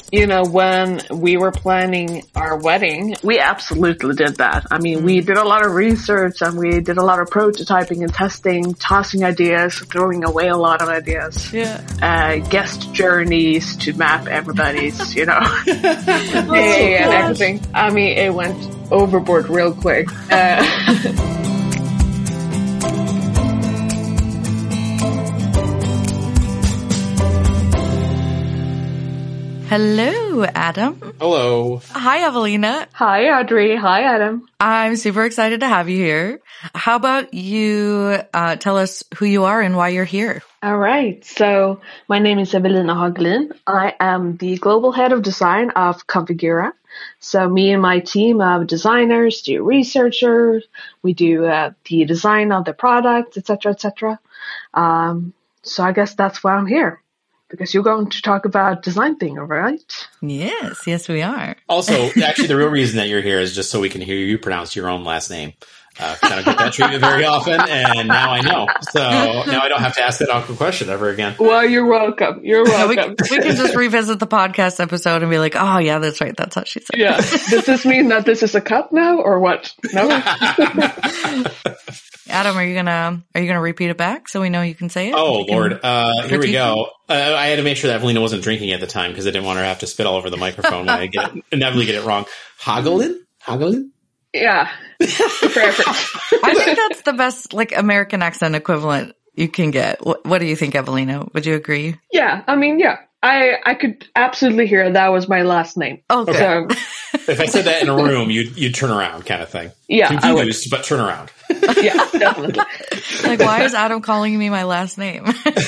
when we were planning our wedding, we absolutely did that. I mean, we did a lot of research and we did a lot of prototyping and testing, tossing ideas, throwing away a lot of ideas. Yeah. Guest journeys to map everybody's, day and everything. I mean, it went overboard real quick. Hello, Adam. Hello. Hi, Evelina. Hi, Audrey. Hi, Adam. I'm super excited to have you here. How about you tell us who you are and why you're here? All right. So my name is Evelina Hagelin. I am the global head of design of Configura. So me and my team of designers do researchers. We do the design of the product, etc., etc. So I guess that's why I'm here. Because you're going to talk about design thing, right? Yes, we are. Also, actually, the real reason that you're here is just so we can hear you pronounce your own last name. I don't get that treatment very often, and now I know. So now I don't have to ask that awkward question ever again. Well, you're welcome. You're welcome. We can just revisit the podcast episode and be like, oh, yeah, that's right. That's how she said it. Yeah. Does this mean that this is a cut now, or what? No? Adam, are you gonna repeat it back so we know you can say it? Oh, Lord. Here we go. I had to make sure that Evelina wasn't drinking at the time because I didn't want her to have to spit all over the microphone when I inevitably get it wrong. Hagelin? Yeah. I think that's the best American accent equivalent you can get. What do you think, Evelina? Would you agree? Yeah. I mean, yeah. I could absolutely hear that was my last name. Okay. So, if I said that in a room, you'd turn around kind of thing. Yeah. Confused, but turn around. Yeah, definitely. Why is Adam calling me my last name?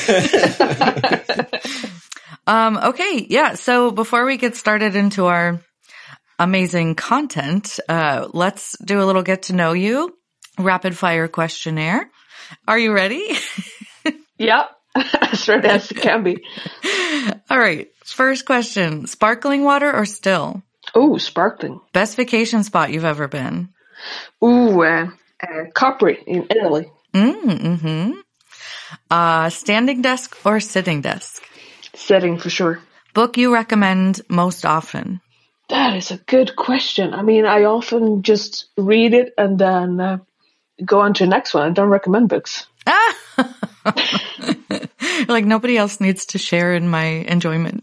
Okay. Yeah. So before we get started into our amazing content, let's do a little get to know you rapid fire questionnaire. Are you ready? Yep. As ready as it can be. All right. First question. Sparkling water or still? Ooh, sparkling. Best vacation spot you've ever been? Ooh, Capri in Italy. Mm-hmm. Standing desk or sitting desk? Sitting for sure. Book you recommend most often? That is a good question. I mean, I often just read it and then go on to the next one. I don't recommend books. Nobody else needs to share in my enjoyment.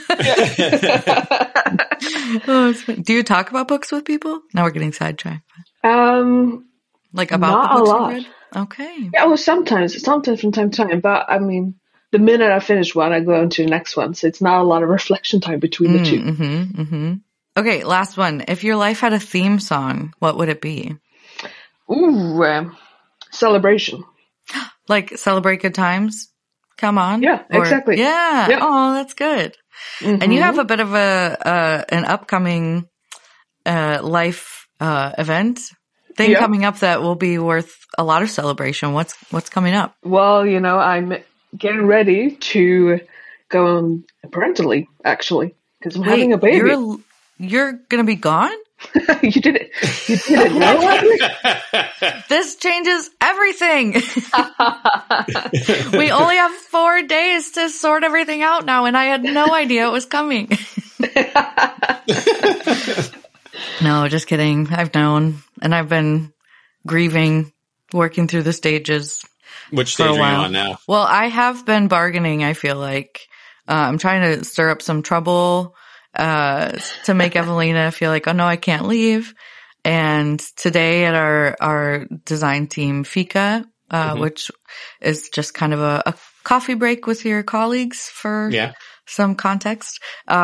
Do you talk about books with people? Now we're getting sidetracked. About the books you read? Okay. Yeah, well, sometimes from time to time. But I mean, the minute I finish one, I go on to the next one. So it's not a lot of reflection time between the two. Mm-hmm, mm-hmm. Okay, last one. If your life had a theme song, what would it be? Ooh, celebration. Celebrate good times? Come on. Yeah, exactly. Yeah. Yep. Oh, that's good. Mm-hmm. And you have a bit of an upcoming life event thing coming up that will be worth a lot of celebration. What's coming up? Well, I'm getting ready to go on parental leave, actually, because I'm having a baby. You're going to be gone? You didn't know? This changes everything. We only have 4 days to sort everything out now, and I had no idea it was coming. No, just kidding. I've known, and I've been grieving, working through the stages. Which stage are you on now? Well, I have been bargaining, I feel like. I'm trying to stir up some trouble to make Evelina feel like, oh no, I can't leave. And today at our design team Fika, which is just kind of a coffee break with your colleagues for some context.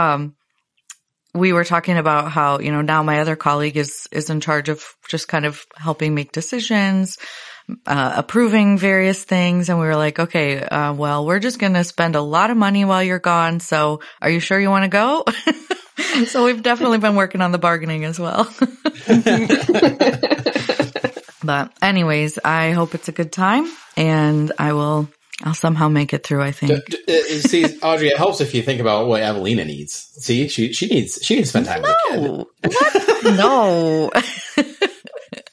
We were talking about how, now my other colleague is in charge of just kind of helping make decisions, approving various things. And we were like, okay, well, we're just going to spend a lot of money while you're gone. So are you sure you want to go? So we've definitely been working on the bargaining as well. But anyways, I hope it's a good time and I'll somehow make it through, I think. See, Audrey, it helps if you think about what Evelina needs. See, she needs to spend time with the kid. What? No.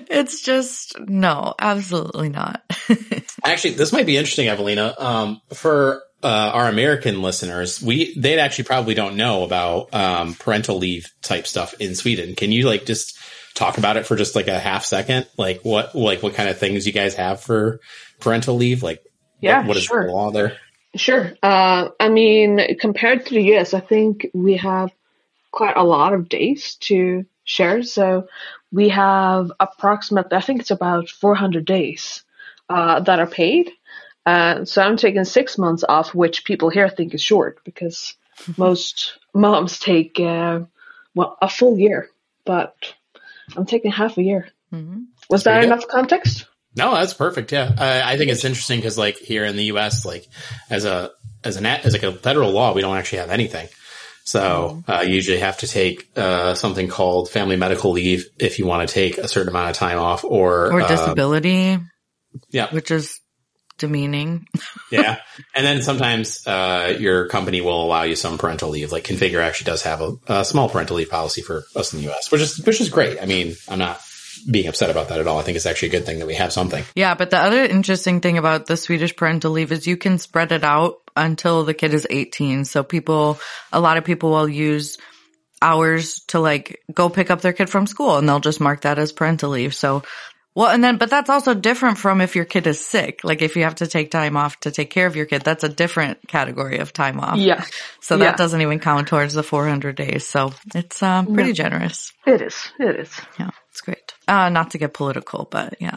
It's just, no, absolutely not. Actually, this might be interesting, Evelina. For our American listeners, they'd actually probably don't know about parental leave type stuff in Sweden. Can you like just talk about it for just like a half second? Like what kind of things you guys have for parental leave? Like, what is the law there? Sure. I mean, compared to the US, I think we have quite a lot of days to share. So we have approximately, I think it's about 400 days that are paid. So I'm taking 6 months off, which people here think is short because most moms take, a full year, but I'm taking half a year. Mm-hmm. Was that enough context? No, that's perfect. Yeah. I think it's interesting because like here in the US, like as a federal law, we don't actually have anything. So, you usually have to take, something called family medical leave if you want to take a certain amount of time off or disability. Yeah. Which is demeaning. Yeah. And then sometimes, your company will allow you some parental leave. Like Configure actually does have a small parental leave policy for us in the US, which is great. I mean, I'm not being upset about that at all. I think it's actually a good thing that we have something. Yeah. But the other interesting thing about the Swedish parental leave is you can spread it out until the kid is 18. So a lot of people will use hours to like go pick up their kid from school and they'll just mark that as parental leave. So, but that's also different from if your kid is sick. Like if you have to take time off to take care of your kid, that's a different category of time off. Yeah. So that doesn't even count towards the 400 days. So it's pretty generous. It is. Yeah, it's great. Not to get political, but yeah.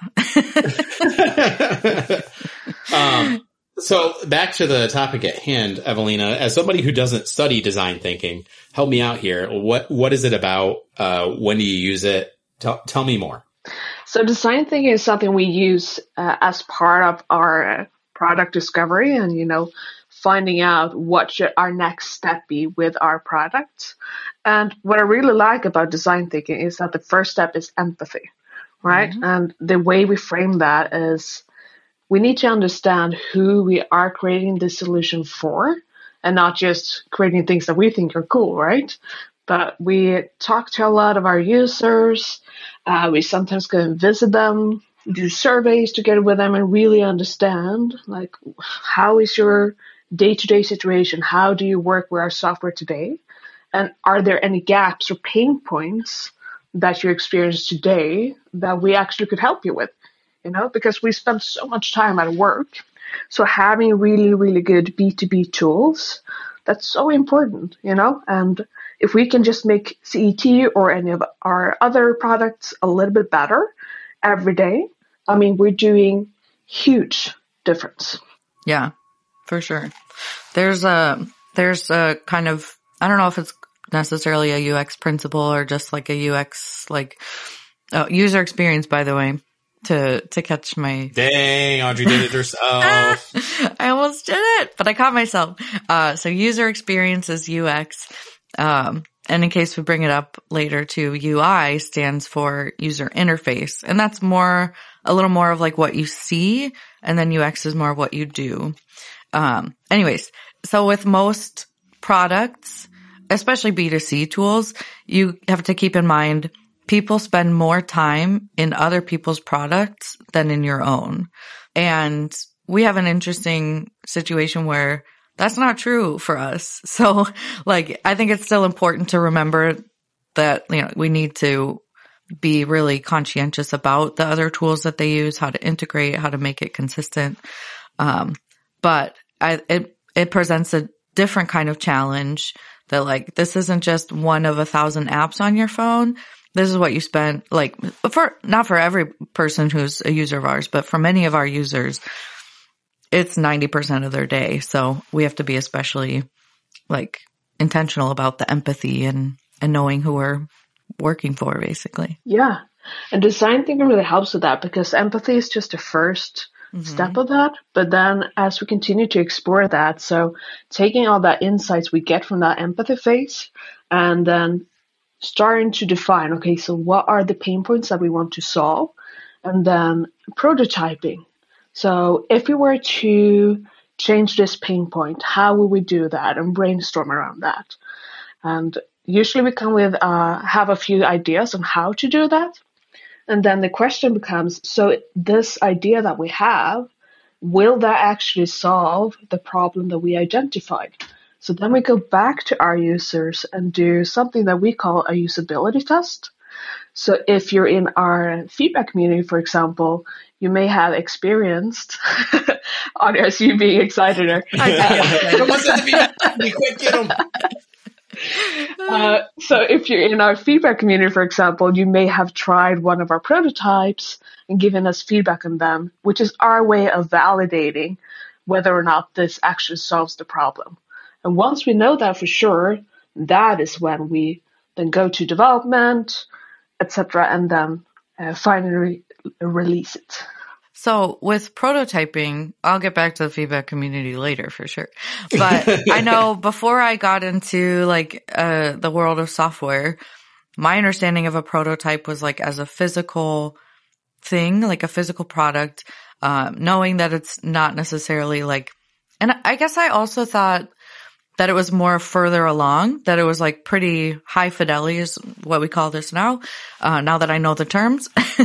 So back to the topic at hand, Evelina, as somebody who doesn't study design thinking, help me out here. What is it about? When do you use it? Tell me more. So design thinking is something we use as part of our product discovery and, finding out what should our next step be with our products. And what I really like about design thinking is that the first step is empathy, right? Mm-hmm. And the way we frame that is we need to understand who we are creating the solution for and not just creating things that we think are cool, right? But we talk to a lot of our users. We sometimes go and visit them, do surveys together with them and really understand, like, how is your day-to-day situation? How do you work with our software today? And are there any gaps or pain points that you experience today that we actually could help you with? Because we spend so much time at work. So having really, really good B2B tools, that's so important, and if we can just make CET or any of our other products a little bit better every day, I mean, we're doing huge difference. Yeah, for sure. There's a kind of, I don't know if it's necessarily a UX principle or just like a UX, user experience, by the way. To catch my... Dang, Audrey did it herself. I almost did it, but I caught myself. So user experience is UX. And in case we bring it up later too, UI stands for user interface. And that's a little more of like what you see. And then UX is more of what you do. Anyways, so with most products, especially B2C tools, you have to keep in mind people spend more time in other people's products than in your own. And we have an interesting situation where that's not true for us. So I think it's still important to remember that, we need to be really conscientious about the other tools that they use, how to integrate, how to make it consistent. But it presents a different kind of challenge that this isn't just one of 1,000 apps on your phone. This is what you spend, not for every person who's a user of ours, but for many of our users, it's 90% of their day. So we have to be especially intentional about the empathy and knowing who we're working for, basically. Yeah. And design thinking really helps with that because empathy is just the first step of that. But then as we continue to explore that, so taking all that insights we get from that empathy phase and then starting to define, okay, so what are the pain points that we want to solve? And then prototyping. So if we were to change this pain point, how will we do that? And brainstorm around that. And usually we come with, have a few ideas on how to do that. And then the question becomes, so this idea that we have, will that actually solve the problem that we identified? So then we go back to our users and do something that we call a usability test. So if you're in our feedback community, for example, you may have experienced, Andreas, you being excited. Come on, send the quick, get them. So if you're in our feedback community, for example, you may have tried one of our prototypes and given us feedback on them, which is our way of validating whether or not this actually solves the problem. And once we know that for sure, that is when we then go to development, etc., and then finally release it. So with prototyping, I'll get back to the feedback community later for sure. But I know before I got into like the world of software, my understanding of a prototype was like as a physical thing, like a physical product, knowing that it's not necessarily like, and I guess I also thought that it was more further along, that it was like pretty high fidelity is what we call this now that I know the terms,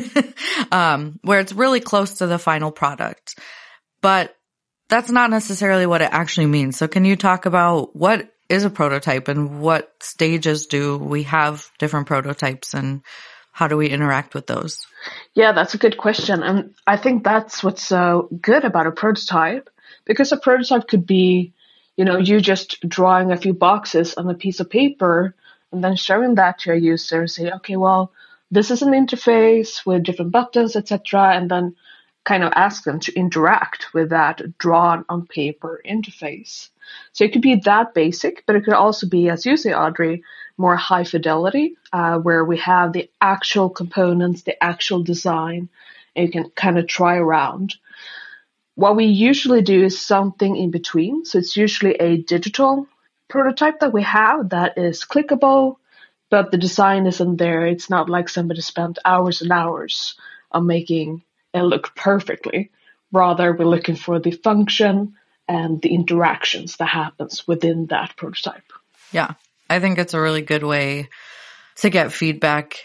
where it's really close to the final product. But that's not necessarily what it actually means. So can you talk about what is a prototype and what stages do we have different prototypes and how do we interact with those? Yeah, that's a good question. And I think that's what's so good about a prototype, because a prototype could be, you just drawing a few boxes on a piece of paper and then showing that to a user and say, okay, well, this is an interface with different buttons, etc., and then kind of ask them to interact with that drawn on paper interface. So it could be that basic, but it could also be, as you say, Audrey, more high fidelity, where we have the actual components, the actual design, and you can kind of try around. What we usually do is something in between. So it's usually a digital prototype that we have that is clickable, but the design isn't there. It's not like somebody spent hours and hours on making it look perfectly. Rather, we're looking for the function and the interactions that happens within that prototype. Yeah, I think it's a really good way to get feedback.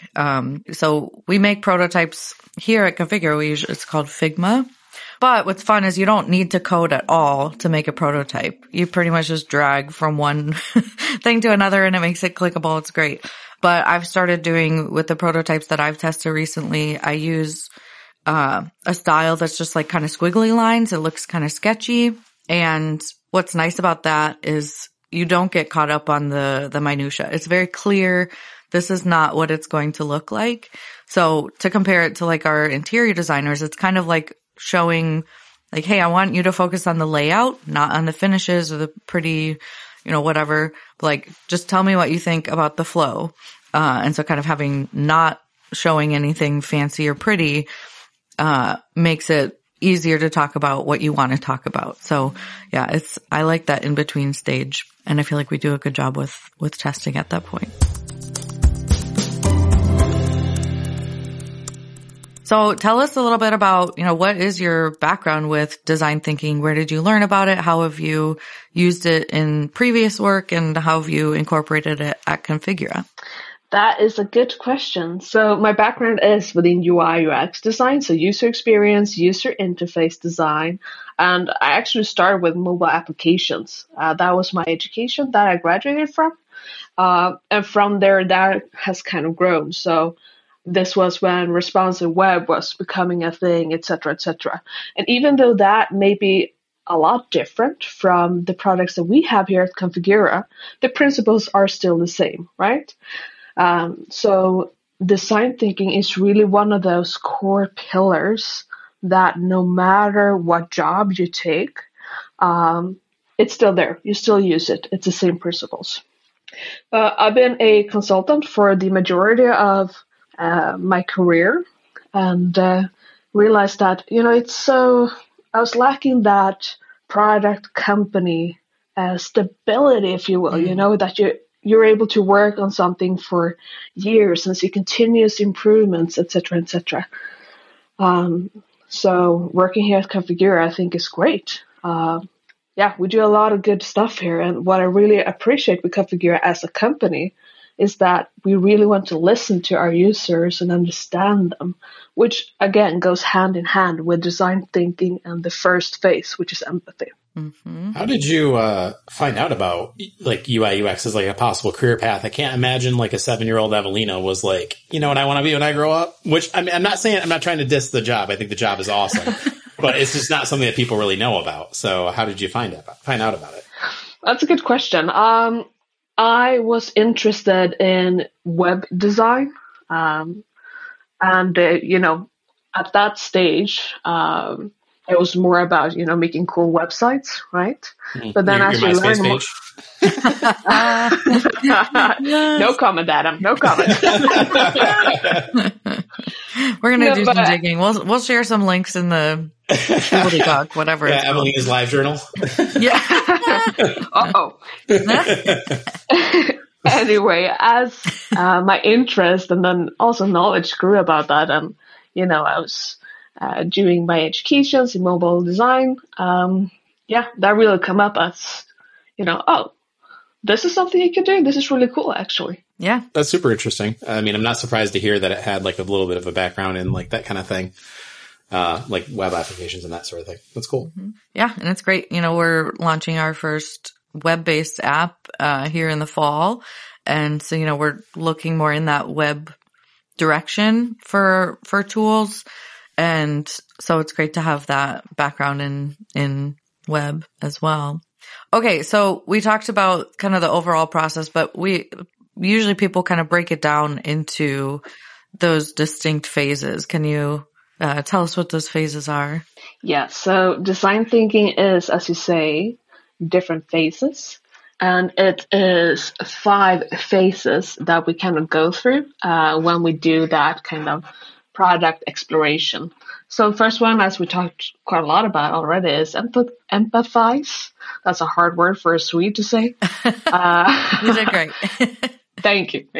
So we make prototypes here at Configura. It's called Figma. But what's fun is you don't need to code at all to make a prototype. You pretty much just drag from one thing to another and it makes it clickable. It's great. But I've started doing with the prototypes that I've tested recently, I use a style that's just like kind of squiggly lines. It looks kind of sketchy. And what's nice about that is you don't get caught up on the minutia. It's very clear. This is not what it's going to look like. So to compare it to like our interior designers, it's kind of like showing like, hey, I want you to focus on the layout, not on the finishes or the pretty, whatever. Like, just tell me what you think about the flow. And so kind of having not showing anything fancy or pretty, makes it easier to talk about what you want to talk about. So yeah, I like that in between stage. And I feel like we do a good job with testing at that point. So tell us a little bit about, what is your background with design thinking? Where did you learn about it? How have you used it in previous work and how have you incorporated it at Configura? That is a good question. So my background is within UI UX design, so user experience, user interface design, and I actually started with mobile applications. That was my education that I graduated from, and from there that has kind of grown. So this was when responsive web was becoming a thing, et cetera, et cetera. And even though that may be a lot different from the products that we have here at Configura, the principles are still the same, right? So design thinking is really one of those core pillars that no matter what job you take, it's still there. You still use it. It's the same principles. I've been a consultant for the majority of my career and realized that, I was lacking that product company stability, if you will, that you're able to work on something for years and see continuous improvements, et cetera, et cetera. So working here at Configura, I think is great. We do a lot of good stuff here. And what I really appreciate with Configura as a company is that we really want to listen to our users and understand them, which again goes hand in hand with design thinking and the first phase, which is empathy. Mm-hmm. How did you find out about like UI UX as like a possible career path? I can't imagine like a 7-year-old Evelina was like, you know what I want to be when I grow up? Which I mean, I'm not trying to diss the job. I think the job is awesome, but it's just not something that people really know about. So how did you find out about it? That's a good question. I was interested in web design, and at that stage, it was more about making cool websites, right? But then as you learn more, no comment, Adam. No comment. We're gonna do some digging. We'll share some links in the Doc, whatever. Yeah, Evelina's live journal. Yeah. Uh-oh. Anyway, as my interest and then also knowledge grew about that, and I was doing my educations in mobile design. That really come up as this is something you can do. This is really cool, actually. Yeah, that's super interesting. I mean, I'm not surprised to hear that it had like a little bit of a background in like that kind of thing. Like web applications and that sort of thing. That's cool. Mm-hmm. Yeah. And it's great. We're launching our first web-based app, here in the fall. And so, we're looking more in that web direction for tools. And so it's great to have that background in web as well. Okay. So we talked about kind of the overall process, but usually people kind of break it down into those distinct phases. Can you tell us what those phases are? Yeah, so design thinking is, as you say, different phases. And it is 5 phases that we kind of go through when we do that kind of product exploration. So the first one, as we talked quite a lot about already, is empathize. That's a hard word for a Swede to say. You did great. Thank you.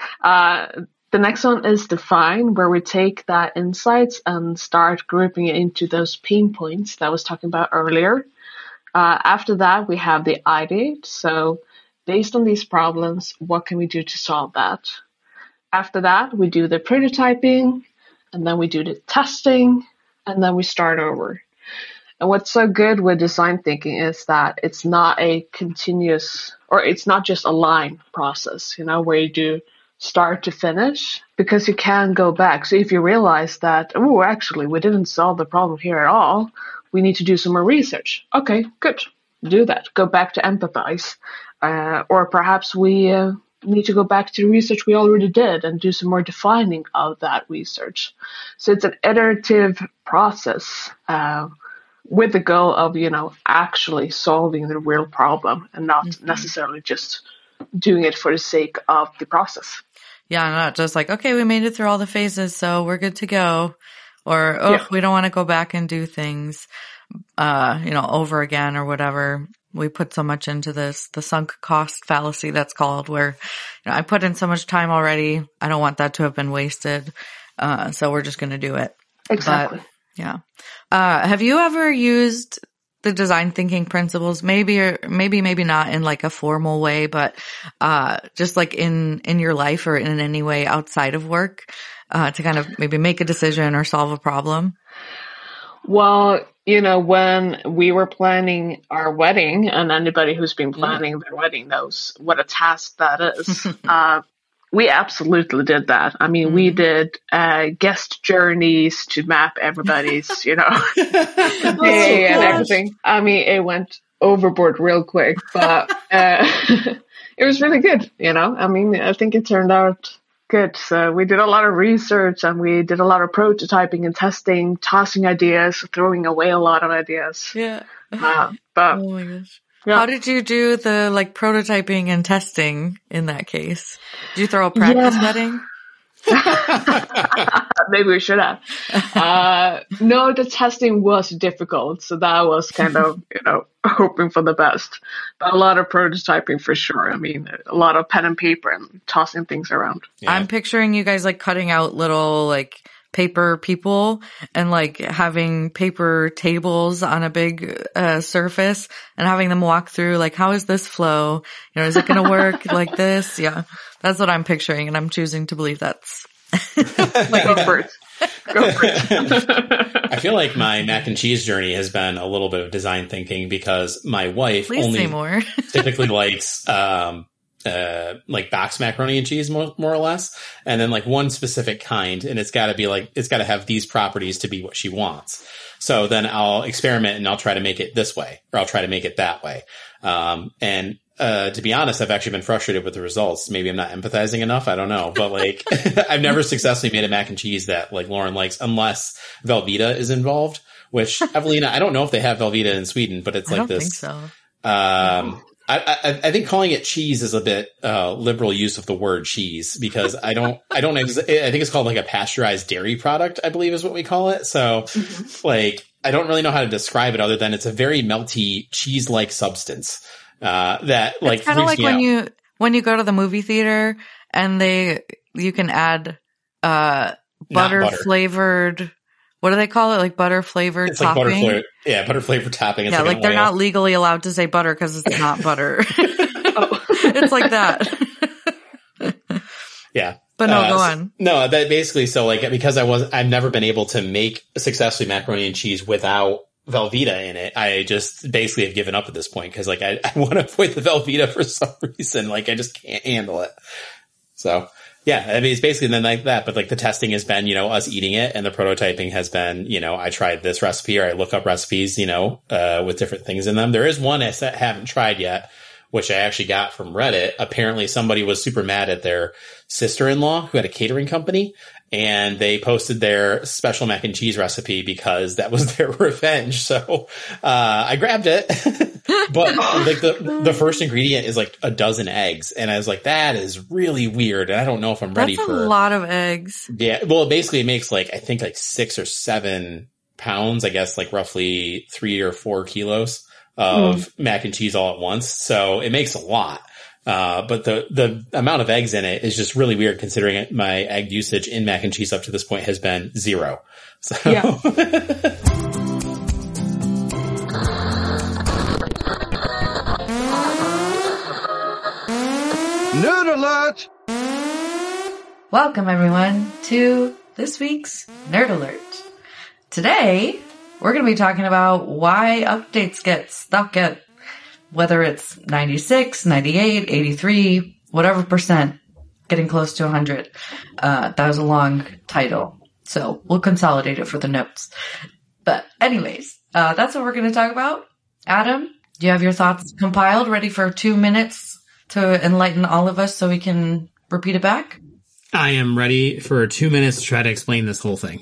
The next one is define, where we take that insights and start grouping it into those pain points that I was talking about earlier. After that, we have the ideate. So based on these problems, what can we do to solve that? After that, we do the prototyping, and then we do the testing, and then we start over. And what's so good with design thinking is that it's not a continuous, or it's not just a line process, where you do start to finish, because you can go back. So if you realize that, actually, we didn't solve the problem here at all, we need to do some more research. Okay, good. Do that. Go back to empathize. Or perhaps we need to go back to the research we already did and do some more defining of that research. So it's an iterative process with the goal of, actually solving the real problem and not necessarily just doing it for the sake of the process. Yeah, not just like, okay, we made it through all the phases, so we're good to go. Or, we don't want to go back and do things, over again or whatever. We put so much into this, the sunk cost fallacy, that's called, where I put in so much time already. I don't want that to have been wasted. So we're just going to do it. Exactly. But, yeah. Have you ever used the design thinking principles, maybe not in like a formal way, but just like in your life or in any way outside of work, to kind of maybe make a decision or solve a problem? Well, when we were planning our wedding, and anybody who's been planning their wedding knows what a task that is. We absolutely did that. I mean, we did guest journeys to map everybody's, day and everything. I mean, it went overboard real quick, but it was really good, I mean, I think it turned out good. So we did a lot of research, and we did a lot of prototyping and testing, tossing ideas, throwing away a lot of ideas. Yeah. But oh my gosh. Yeah. How did you do the prototyping and testing in that case? Did you throw a practice wedding? Maybe we should have. No, the testing was difficult. So that was kind of, hoping for the best. But a lot of prototyping for sure. I mean, a lot of pen and paper and tossing things around. Yeah. I'm picturing you guys cutting out little paper people and like having paper tables on a big surface and having them walk through like, how is this flow? You know, is it going to work like this? Yeah, that's what I'm picturing, and I'm choosing to believe that's like go for it. Go for it. I feel like my mac and cheese journey has been a little bit of design thinking because my wife Please only say more. typically likes like box macaroni and cheese more or less, and then like one specific kind, and it's got to have these properties to be what she wants. So then I'll experiment and I'll try to make it this way, or I'll try to make it that way. And to be honest, I've actually been frustrated with the results. Maybe I'm not empathizing enough. I don't know, but like I've never successfully made a mac and cheese that like Lauren likes unless Velveeta is involved, which Evelina, I don't know if they have Velveeta in Sweden, but it's like I don't this. think so. I think calling it cheese is a bit liberal use of the word cheese, because I think it's called like a pasteurized dairy product, I believe is what we call it. So like I don't really know how to describe it other than it's a very melty cheese-like substance that like it's kind of like when you go to the movie theater and you can add butter flavored. What do they call it? Like butter flavored topping? Like butter flavored topping. It's like they're not legally allowed to say butter because it's not butter. It's like that. Yeah. But no, go on. No, that basically, so like, because I've never been able to make successfully macaroni and cheese without Velveeta in it. I just basically have given up at this point because like I want to avoid the Velveeta for some reason. Like I just can't handle it. So yeah, I mean, it's basically then like that, but like the testing has been, us eating it, and the prototyping has been, I tried this recipe, or I look up recipes, with different things in them. There is one I haven't tried yet, which I actually got from Reddit. Apparently somebody was super mad at their sister-in-law who had a catering company, and they posted their special mac and cheese recipe because that was their revenge. So, I grabbed it, but like the first ingredient is like a dozen eggs. And I was like, that is really weird. And I don't know if I'm ready for a lot of eggs. Yeah. Well, basically it makes like, I think like 6 or 7 pounds, I guess like roughly 3 or 4 kilos of mac and cheese all at once. So it makes a lot. But the amount of eggs in it is just really weird considering my egg usage in mac and cheese up to this point has been 0. So yeah. Nerd Alert! Welcome everyone to this week's Nerd Alert. Today, we're going to be talking about why updates get stuck at whether it's 96, 98, 83, whatever percent, getting close to 100. That was a long title, so we'll consolidate it for the notes. But anyways, that's what we're going to talk about. Adam, do you have your thoughts compiled, ready for 2 minutes to enlighten all of us so we can repeat it back? I am ready for 2 minutes to try to explain this whole thing.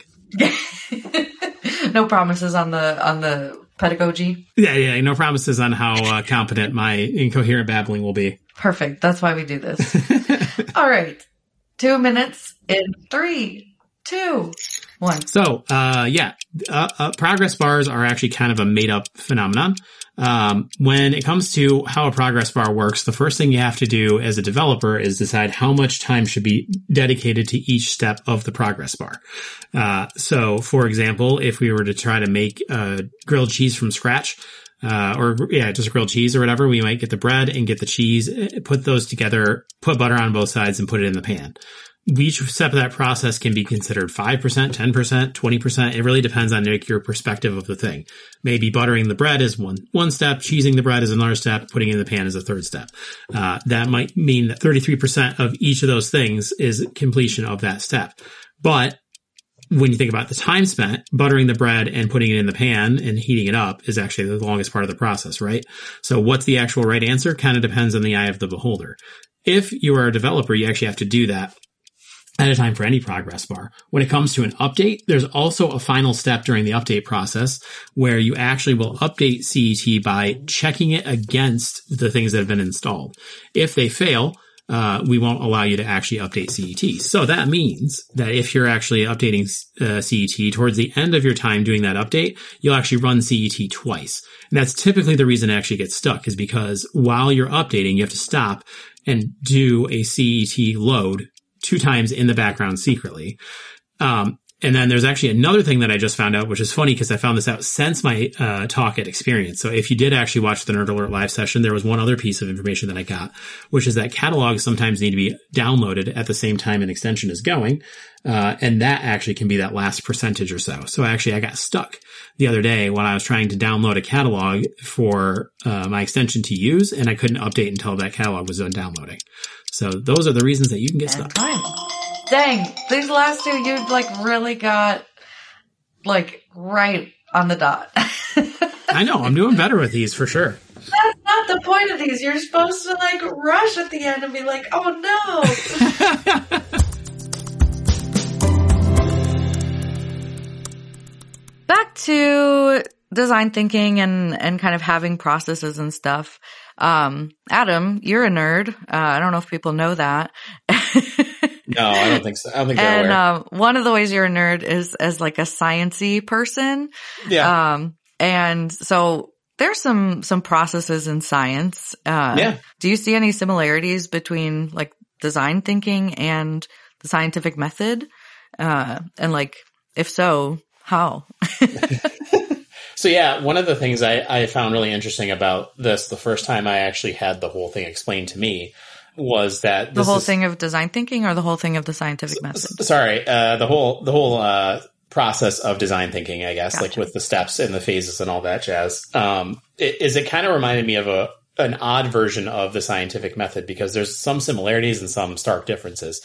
No promises on the pedagogy? Yeah. No promises on how competent my incoherent babbling will be. Perfect. That's why we do this. All right. 2 minutes in 3, 2, 1. So, progress bars are actually kind of a made up phenomenon. When it comes to how a progress bar works, the first thing you have to do as a developer is decide how much time should be dedicated to each step of the progress bar. So for example, if we were to try to make grilled cheese from scratch, just grilled cheese or whatever, we might get the bread and get the cheese, put those together, put butter on both sides and put it in the pan. Each step of that process can be considered 5%, 10%, 20%. It really depends on your perspective of the thing. Maybe buttering the bread is one step, cheesing the bread is another step, putting it in the pan is a third step. That might mean that 33% of each of those things is completion of that step. But when you think about the time spent, buttering the bread and putting it in the pan and heating it up is actually the longest part of the process, right? So what's the actual right answer? Kind of depends on the eye of the beholder. If you are a developer, you actually have to do that at a time for any progress bar. When it comes to an update, there's also a final step during the update process where you actually will update CET by checking it against the things that have been installed. If they fail, we won't allow you to actually update CET. So that means that if you're actually updating CET towards the end of your time doing that update, you'll actually run CET twice. And that's typically the reason it actually gets stuck, is because while you're updating, you have to stop and do a CET load 2 times in the background secretly. And And then there's actually another thing that I just found out, which is funny because I found this out since my talk at Experience. So if you did actually watch the Nerd Alert live session, there was one other piece of information that I got, which is that catalogs sometimes need to be downloaded at the same time an extension is going. And that actually can be that last percentage or so. So actually I got stuck the other day when I was trying to download a catalog for my extension to use, and I couldn't update until that catalog was done downloading. So those are the reasons that you can get stuck. Time. Dang, these last two, you really got right on the dot. I know, I'm doing better with these for sure. That's not the point of these. You're supposed to rush at the end and be like, oh no. Back to design thinking and kind of having processes and stuff. Adam, you're a nerd. I don't know if people know that. No, I don't think so. I don't think they're aware. And one of the ways you're a nerd is as a science-y person. Yeah. And so there's some processes in science. Yeah. Do you see any similarities between design thinking and the scientific method? And if so, how? So yeah, one of the things I found really interesting about this the first time I actually had the whole thing explained to me was that the whole thing of design thinking or the whole thing of the scientific method? Sorry, the whole process of design thinking, I guess, Gotcha. with the steps and the phases and all that jazz. It kind of reminded me of an odd version of the scientific method because there's some similarities and some stark differences.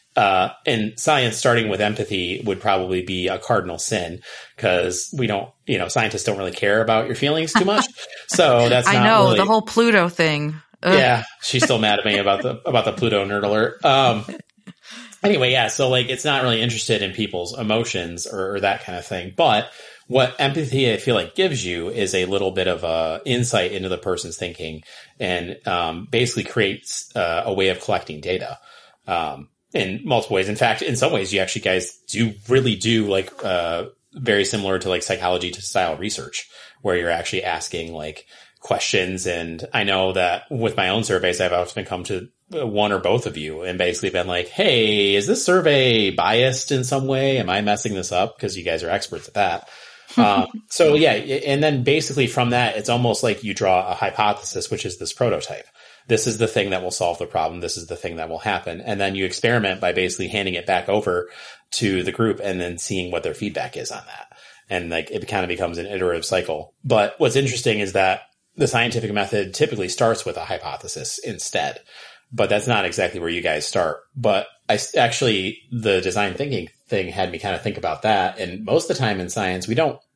In science, starting with empathy would probably be a cardinal sin because scientists don't really care about your feelings too much. So that's not I know really, the whole Pluto thing. Ugh. Yeah, she's still mad at me about the Pluto nerd alert. Anyway, yeah, so it's not really interested in people's emotions or that kind of thing. But what empathy I feel gives you is a little bit of a insight into the person's thinking and basically creates a way of collecting data. In multiple ways. In fact, in some ways, you actually guys really do very similar to psychology to style research, where you're actually asking questions. And I know that with my own surveys, I've often come to one or both of you and basically been like, hey, is this survey biased in some way? Am I messing this up? Because you guys are experts at that. So yeah. And then basically from that, it's almost like you draw a hypothesis, which is this prototype. This is the thing that will solve the problem. This is the thing that will happen. And then you experiment by basically handing it back over to the group and then seeing what their feedback is on that. And it kind of becomes an iterative cycle. But what's interesting is that the scientific method typically starts with a hypothesis instead, but that's not exactly where you guys start. But the design thinking thing had me kind of think about that. And most of the time in science, we don't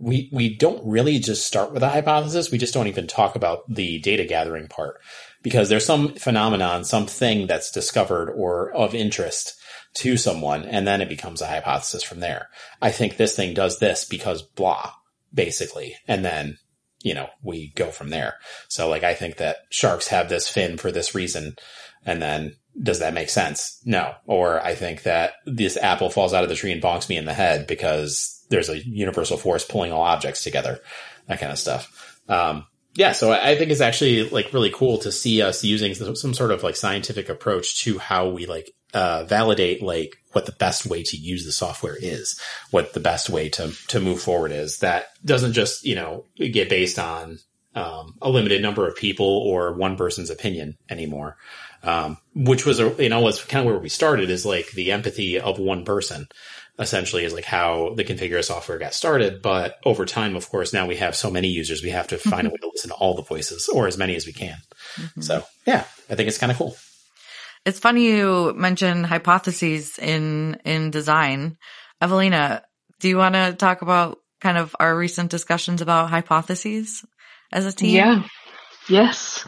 really just start with a hypothesis. We just don't even talk about the data gathering part because there's some phenomenon, something that's discovered or of interest to someone, and then it becomes a hypothesis from there. I think this thing does this because blah, basically. And then, we go from there. So I think that sharks have this fin for this reason. And then does that make sense? No. Or I think that this apple falls out of the tree and bonks me in the head because there's a universal force pulling all objects together, that kind of stuff. Yeah. So I think it's actually really cool to see us using some sort of scientific approach to how we validate what the best way to use the software is, what the best way to move forward is. That doesn't just, get based on, a limited number of people or one person's opinion anymore. Which was, was kind of where we started is the empathy of one person. Essentially is how the Configura software got started. But over time, of course, now we have so many users, we have to find a way to listen to all the voices or as many as we can. Mm-hmm. So yeah, I think it's kind of cool. It's funny you mentioned hypotheses in design. Evelina, do you want to talk about kind of our recent discussions about hypotheses as a team? Yeah. Yes.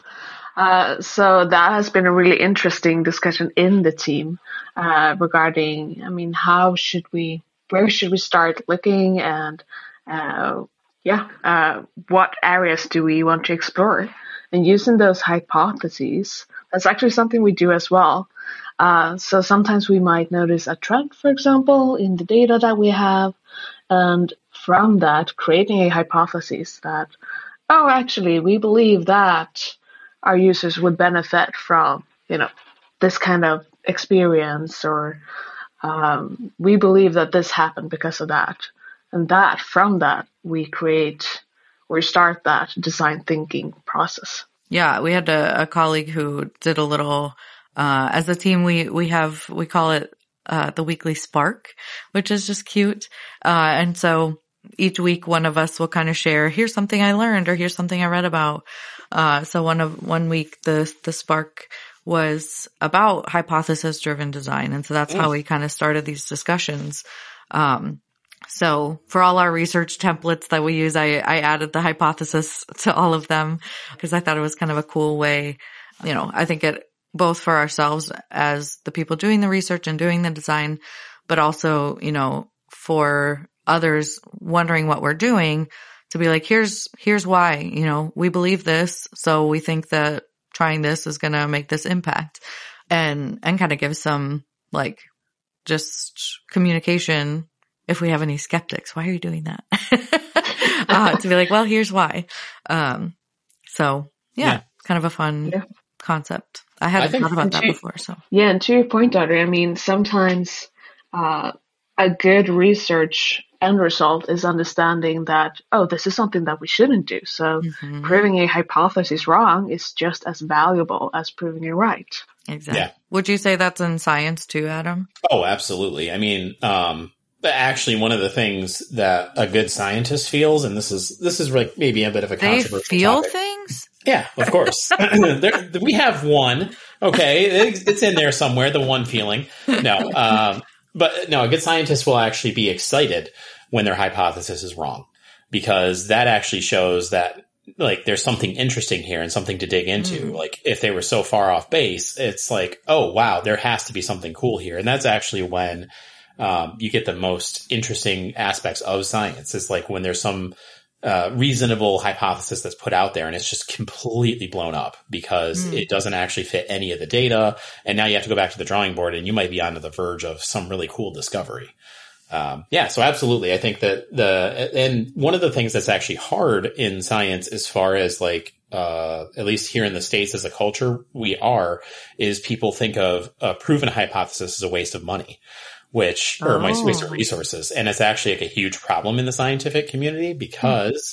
So that has been a really interesting discussion in the team regarding, where should we start looking and, what areas do we want to explore? And using those hypotheses, that's actually something we do as well. So sometimes we might notice a trend, for example, in the data that we have, and from that, creating a hypothesis that, actually, we believe that our users would benefit from, this kind of experience or we believe that this happened because of that. And from that, we start that design thinking process. Yeah, we had a colleague who did a little, as a team, we call it, the weekly spark, which is just cute. And so each week, one of us will kind of share, here's something I learned, or here's something I read about. So one week, the spark was about hypothesis driven design. And so that's how we kind of started these discussions. So for all our research templates that we use, I added the hypothesis to all of them because I thought it was kind of a cool way. I think it both for ourselves as the people doing the research and doing the design, but also, for others wondering what we're doing to be like, here's why, we believe this. So we think that trying this is going to make this impact and kind of give some just communication. If we have any skeptics, why are you doing that? To be like, well, here's why. So kind of a fun concept. I hadn't thought about that before. So yeah, and to your point, Audrey, sometimes a good research end result is understanding that, this is something that we shouldn't do. So proving a hypothesis wrong is just as valuable as proving it right. Exactly. Yeah. Would you say that's in science too, Adam? Oh, absolutely. Actually, one of the things that a good scientist feels, and this is like maybe a bit of a controversial topic. They feel topic. things? Yeah, of course. We have one. Okay, it's in there somewhere. The one feeling. No, but no, a good scientist will actually be excited when their hypothesis is wrong, because that actually shows that there's something interesting here and something to dig into. If they were so far off base, it's like, oh wow, there has to be something cool here, and that's actually when you get the most interesting aspects of science. It's like when there's some reasonable hypothesis that's put out there and it's just completely blown up because it doesn't actually fit any of the data. And now you have to go back to the drawing board and you might be on the verge of some really cool discovery. So absolutely. I think that and one of the things that's actually hard in science as far as at least here in the States as a culture is people think of a proven hypothesis as a waste of money. Waste of resources. And it's actually a huge problem in the scientific community because,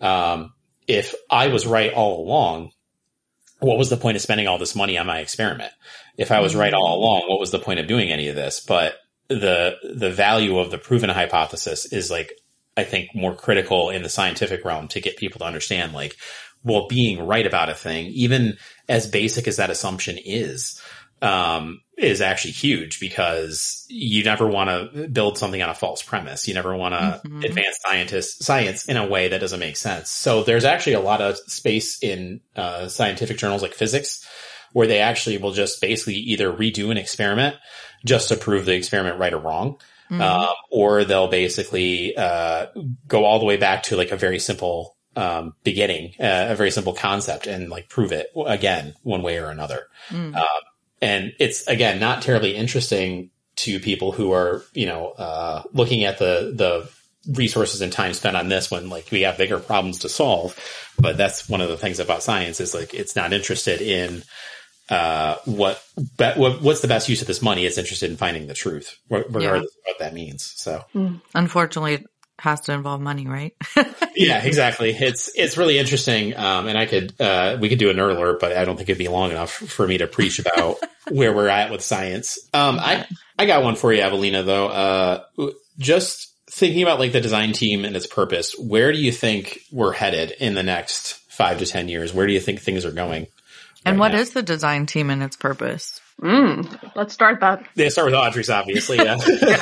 if I was right all along, what was the point of spending all this money on my experiment? If I was right all along, what was the point of doing any of this? But the value of the proven hypothesis is I think more critical in the scientific realm to get people to understand being right about a thing, even as basic as that assumption is actually huge because you never want to build something on a false premise. You never want to advance science in a way that doesn't make sense. So there's actually a lot of space in scientific journals like physics where they actually will just basically either redo an experiment just to prove the experiment right or wrong. Or they'll basically go all the way back to a very simple beginning, a very simple concept and prove it again one way or another. And it's, again, not terribly interesting to people who are, looking at the resources and time spent on this when we have bigger problems to solve. But that's one of the things about science is it's not interested in what's the best use of this money. It's interested in finding the truth, regardless of what that means. So unfortunately, it has to involve money, right? Yeah, exactly. It's really interesting. And we could do a nerd alert, but I don't think it'd be long enough for me to preach about where we're at with science. I got one for you, Evelina, though. Just thinking about the design team and its purpose, where do you think we're headed in the next 5 to 10 years? Where do you think things are going? And what is the design team and its purpose? Let's start that. They start with Audrey's, obviously. Yeah.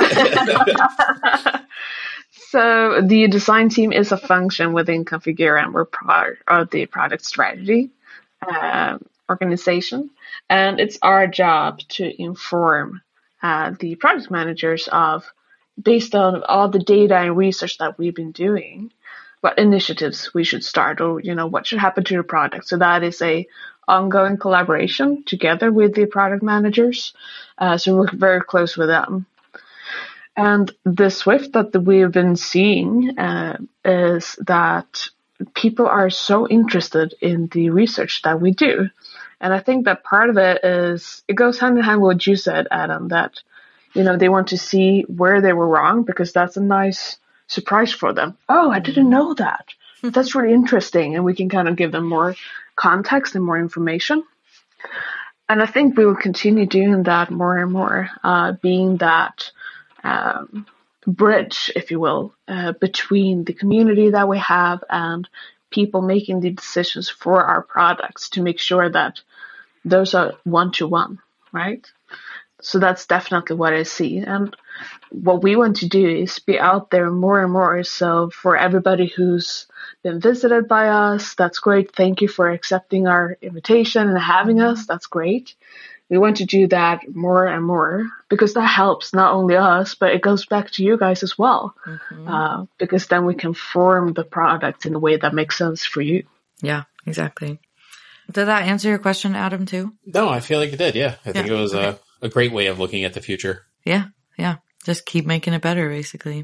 So the design team is a function within Configura, and we're part of the product strategy organization. And it's our job to inform the product managers based on all the data and research that we've been doing, what initiatives we should start or, what should happen to the product. So that is a ongoing collaboration together with the product managers. So we're very close with them. And the shift that we've been seeing is that people are so interested in the research that we do. And I think that part of it goes hand in hand with what you said, Adam, that, they want to see where they were wrong, because that's a nice surprise for them. Oh, I didn't know that. That's really interesting. And we can kind of give them more context and more information. And I think we will continue doing that more and more, being that bridge, if you will, between the community that we have and people making the decisions for our products, to make sure that those are one-to-one, right? So that's definitely what I see. And what we want to do is be out there more and more. So for everybody who's been visited by us, that's great. Thank you for accepting our invitation and having us. That's great. We want to do that more and more, because that helps not only us, but it goes back to you guys as well. Because then we can form the product in a way that makes sense for you. Yeah, exactly. Did that answer your question, Adam, too? No, I feel like it did. Yeah. I think it was a great way of looking at the future. Yeah. Just keep making it better, basically.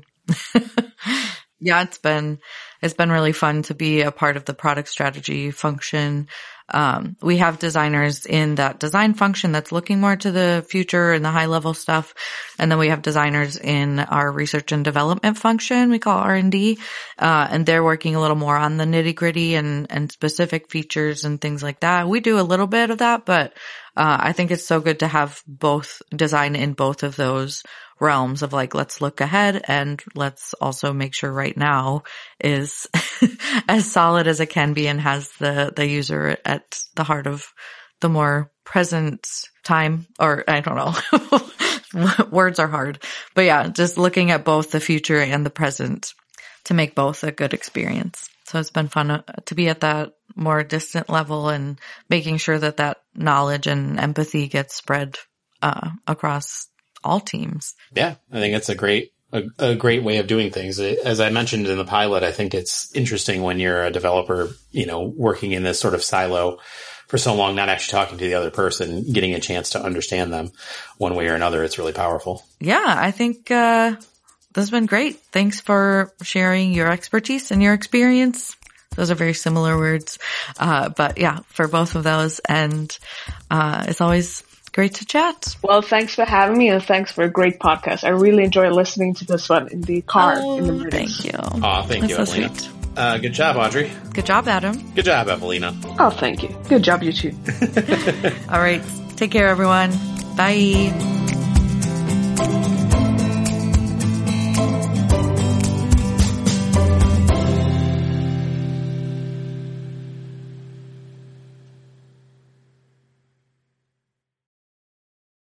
Yeah, it's been really fun to be a part of the product strategy function. We have designers in that design function that's looking more to the future and the high level stuff. And then we have designers in our research and development function, we call R&D. And they're working a little more on the nitty gritty and specific features and things like that. We do a little bit of that, but I think it's so good to have both design in both of those realms of like, let's look ahead and let's also make sure right now is as solid as it can be and has the user at the heart of the more present time, or I don't know. Words are hard, but yeah, just looking at both the future and the present to make both a good experience. So it's been fun to be at that more distant level and making sure that that knowledge and empathy gets spread across all teams. Yeah, I think it's a great way of doing things. As I mentioned in the pilot, I think it's interesting when you're a developer, working in this sort of silo for so long, not actually talking to the other person, getting a chance to understand them one way or another. It's really powerful. Yeah, I think this has been great. Thanks for sharing your expertise and your experience. Those are very similar words. But yeah, for both of those. And it's always great to chat. Well, thanks for having me, and thanks for a great podcast. I really enjoy listening to this one in the car. In the mornings. Thank you. Thank you, so Evelina. Sweet. Good job, Audrey. Good job, Adam. Good job, Evelina. Oh, thank you. Good job, you too. All right. Take care, everyone. Bye.